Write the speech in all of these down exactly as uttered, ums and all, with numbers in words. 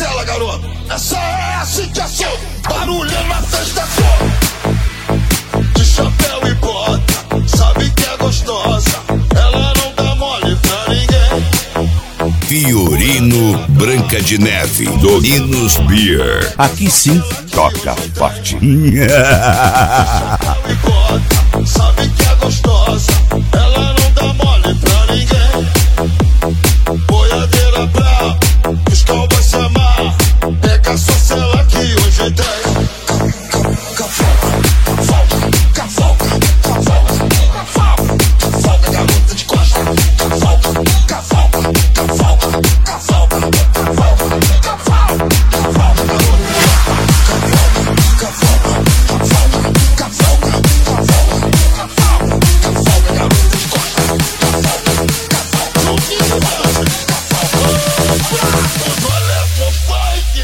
cancela, garoto. Essa é assim que é som. Barulho na festa toda. De chapéu e bota, sabe que é gostosa. Ela não dá mole pra ninguém. Fiorino Branca de Neve, Dorinos Beer. Aqui sim, toca forte. Chapéu e bota, sabe que é gostosa. Ela não dá mole pra ninguém. Boiadeira brava, os cowboys se amarram. Pega sua cela que hoje tem. Cavalga, cavalga, cavalga, cavalga, cavalga, garota de costa. Cavalga, cavalga, cavalga, cavalga, cavalga, cavalga, cavalga, garota. Cavalga, cavalga, cavalga, cavalga, cavalga, cavalga, garota de costa. Cavalga, cavalga, cavalga, olha pro funk.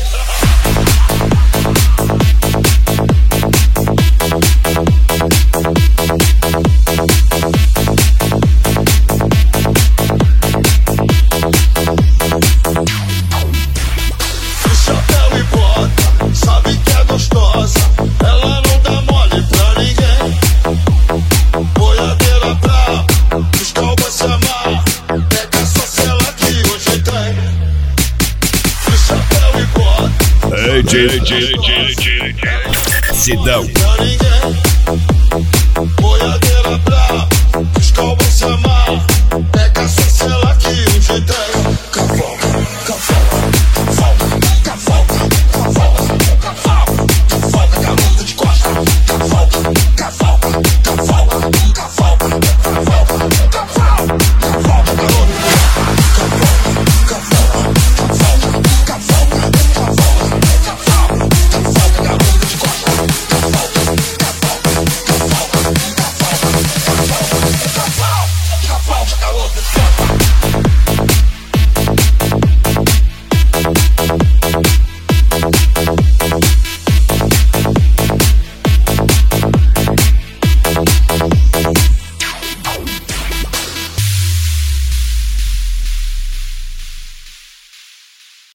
Chapéu e bota, sabe que é gostosa. Ela não dá mole pra ninguém. Boiadeira brava, os cowboys se amarram. Pega sua cela que hoje tem. Chapéu e bota, Ei, J, J, J, J, Sidão. pra ninguém. Boiadeira brava.